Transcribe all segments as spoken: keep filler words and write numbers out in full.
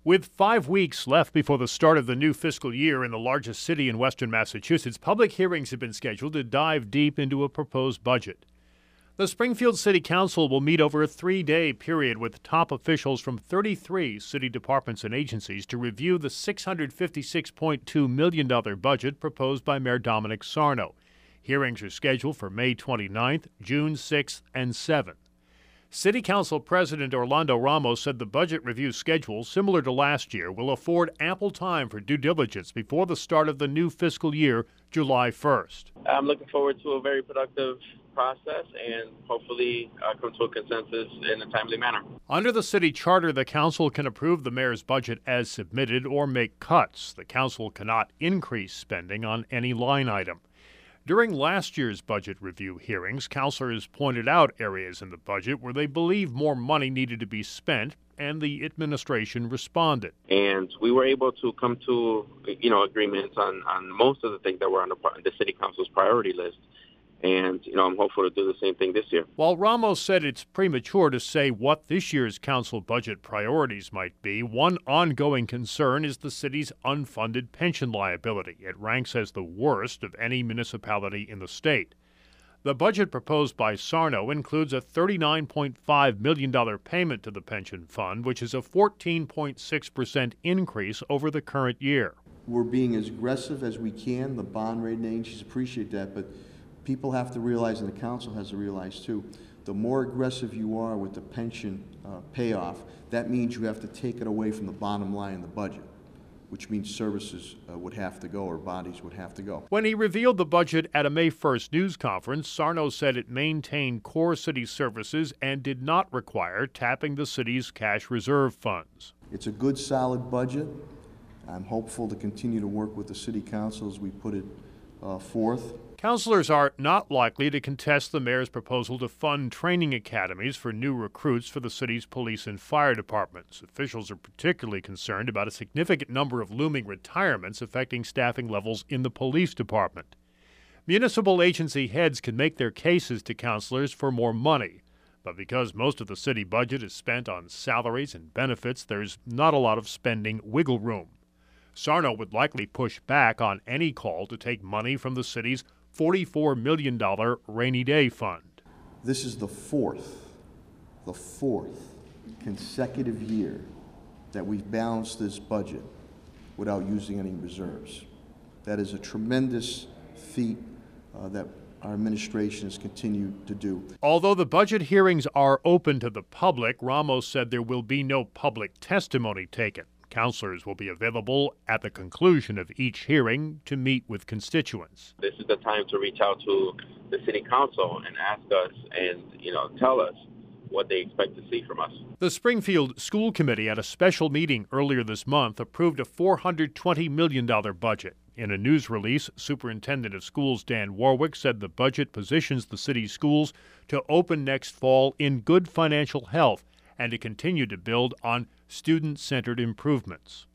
With five weeks left before the start of the new fiscal year in the largest city in western Massachusetts, public hearings have been scheduled to dive deep into a proposed budget. The Springfield City Council will meet over a three-day period with top officials from thirty-three city departments and agencies to review the six hundred fifty-six point two million dollars budget proposed by Mayor Dominic Sarno. Hearings are scheduled for May twenty-ninth, June sixth, and seventh. City Council President Orlando Ramos said the budget review schedule, similar to last year, will afford ample time for due diligence before the start of the new fiscal year, July first. I'm looking forward to a very productive process and hopefully uh, come to a consensus in a timely manner. Under the city charter, the council can approve the mayor's budget as submitted or make cuts. The council cannot increase spending on any line item. During last year's budget review hearings, councilors pointed out areas in the budget where they believe more money needed to be spent, and the administration responded. And we were able to come to, you know, agreements on, on most of the things that were on the, the city council's priority list. And, you know, I'm hopeful to do the same thing this year. While Ramos said it's premature to say what this year's council budget priorities might be, one ongoing concern is the city's unfunded pension liability. It ranks as the worst of any municipality in the state. The budget proposed by Sarno includes a thirty-nine point five million dollars payment to the pension fund, which is a fourteen point six percent increase over the current year. We're being as aggressive as we can. The bond rating agencies appreciate that, but people have to realize, and the council has to realize too, the more aggressive you are with the pension uh, payoff, that means you have to take it away from the bottom line in the budget, which means services uh, would have to go, or bodies would have to go. When he revealed the budget at a May first news conference, Sarno said it maintained core city services and did not require tapping the city's cash reserve funds. It's a good, solid budget. I'm hopeful to continue to work with the city council as we put it uh, forth. Councilors are not likely to contest the mayor's proposal to fund training academies for new recruits for the city's police and fire departments. Officials are particularly concerned about a significant number of looming retirements affecting staffing levels in the police department. Municipal agency heads can make their cases to councilors for more money, but because most of the city budget is spent on salaries and benefits, there's not a lot of spending wiggle room. Sarno would likely push back on any call to take money from the city's forty-four million dollars rainy day fund. This is the fourth, the fourth consecutive year that we've balanced this budget without using any reserves. That is a tremendous feat uh, that our administration has continued to do. Although the budget hearings are open to the public, Ramos said there will be no public testimony taken. Councilors will be available at the conclusion of each hearing to meet with constituents. This is the time to reach out to the city council and ask us and, you know, tell us what they expect to see from us. The Springfield School Committee at a special meeting earlier this month approved a four hundred twenty million dollars budget. In a news release, Superintendent of Schools Dan Warwick said the budget positions the city's schools to open next fall in good financial health and to continue to build on student-centered improvements.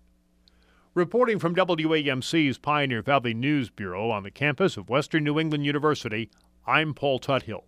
Reporting from W A M C's Pioneer Valley News Bureau on the campus of Western New England University, I'm Paul Tuthill.